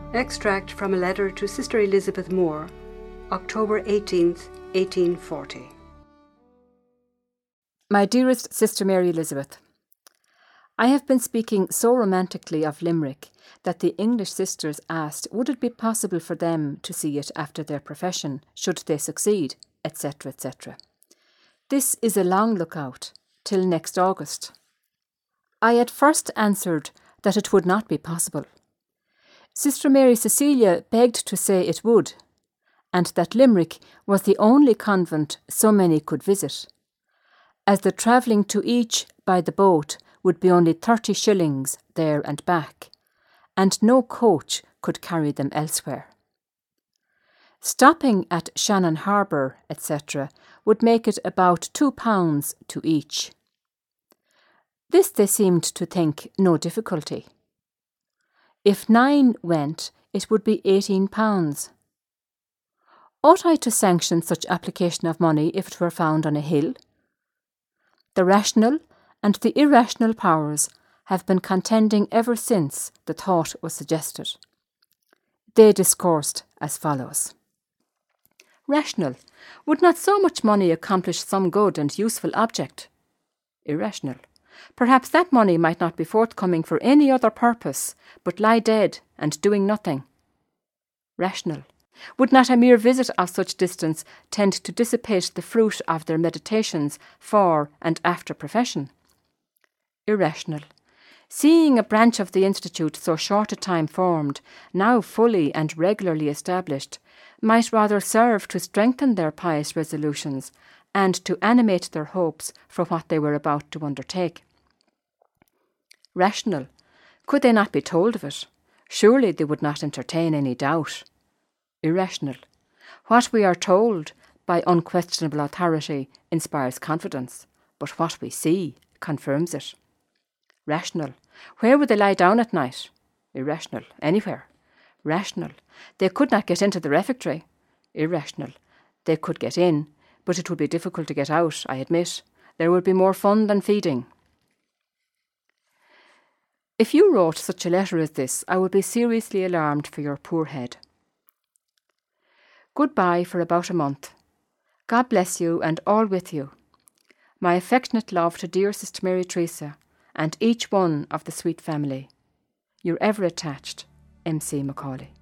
Extract from a letter to Sister Elizabeth Moore, October 18th, 1840. My dearest Sister Mary Elizabeth, I have been speaking so romantically of Limerick that the English sisters asked would it be possible for them to see it after their profession, should they succeed, etc., etc. This is a long lookout, till next August. I at first answered that it would not be possible. Sister Mary Cecilia begged to say it would, and that Limerick was the only convent so many could visit, as the travelling to each by the boat would be only 30 shillings there and back, and no coach could carry them elsewhere. Stopping at Shannon Harbour, etc., would make it about £2 to each. This they seemed to think no difficulty. If 9 went, it would be £18. Ought I to sanction such application of money if it were found on a hill? The rational and the irrational powers have been contending ever since the thought was suggested. They discoursed as follows. Rational, would not so much money accomplish some good and useful object? Irrational, perhaps that money might not be forthcoming for any other purpose, but lie dead and doing nothing. Rational, would not a mere visit of such distance tend to dissipate the fruit of their meditations for and after profession? Irrational, seeing a branch of the Institute so short a time formed, now fully and regularly established, might rather serve to strengthen their pious resolutions and to animate their hopes for what they were about to undertake. Rational, could they not be told of it? Surely they would not entertain any doubt. Irrational, what we are told by unquestionable authority inspires confidence, but what we see confirms it. Rational, where would they lie down at night? Irrational, anywhere. Rational, they could not get into the refectory. Irrational, they could get in, but it would be difficult to get out, I admit. There would be more fun than feeding. If you wrote such a letter as this, I would be seriously alarmed for your poor head. Goodbye for about a month. God bless you and all with you. My affectionate love to dear Sister Mary Teresa and each one of the sweet family. Your ever attached, M.C. Macaulay.